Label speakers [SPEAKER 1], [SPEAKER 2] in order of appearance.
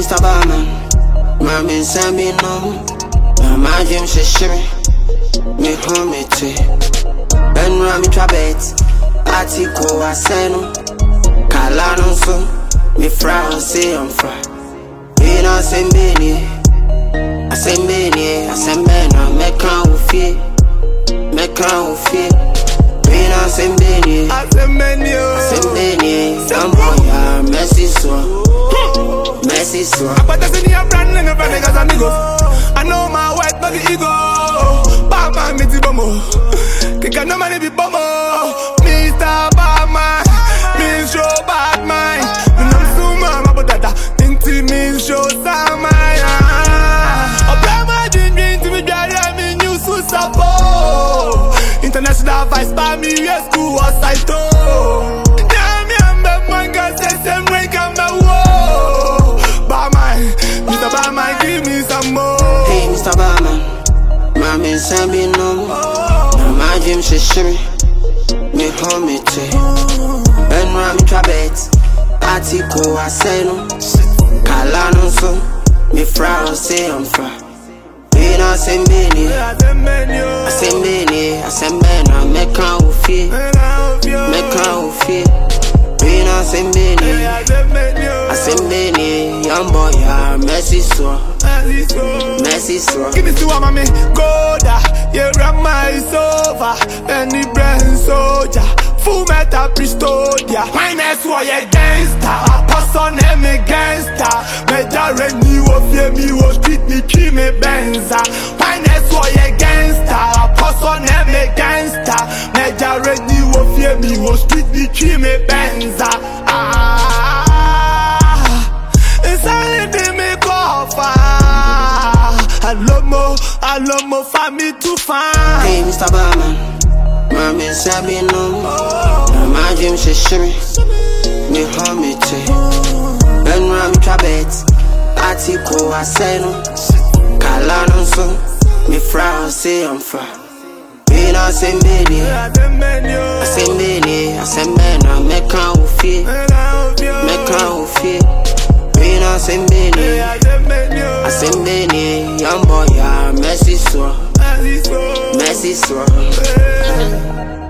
[SPEAKER 1] Mr. Barman, Mami Sambi no, Mama Jim Shishiri, me home it. Ben Rami Trabet, Atiko Aseno, Kalano so, me frown say I'm fry. We not sembeni, I sembena, me crown fear. We not sembeni, I sembeni, some boy, messy so. Messi so
[SPEAKER 2] but that's in the brand and the brand cause amigo. I know my white body ego. Bama miti bomo. Kika no money be bomo. Mr. Bama. Me show bad mind. When I'm suma my bodada. Inti me show samaya. Oblama jin to me daddy I mean you so support. International vice by me yes school was I told. Damn you I'm my God say same way come my Mr. Barman, give me some more.
[SPEAKER 1] Hey, Mr. Barman, Mami Sambi no, Mama Jim Shishiri, me home it. Ben Rami Trabet, Atiko Aseno, Kalano so, me frown say I'm fry. We not sembeni, I sembena, me crown fear. We not sembeni, I sembeni, young boy, Messi so.
[SPEAKER 2] Give me to a mommy, go da. Yeah, grandma is over. Any brand soldier, full metal pistolia. My next war, yeah, gangster. A person name me gangster. Major you of yeah, me was street me, kill me benza. My next war, yeah, gangster. A person name me gangster. Major you of yeah, me was street me, kill me benza. It's only me coffee. I love more for me to find.
[SPEAKER 1] Hey, Mr. Barman, Mami Sambi no, Mama Jim Shishiri, me home it. Ben Rami Trabet, Atiko Aseno, Kalano so, me frown say I'm fry. We not sembeni, I sembena, me crown fear. We not sembeni, I sembeni, young boy, Messi so.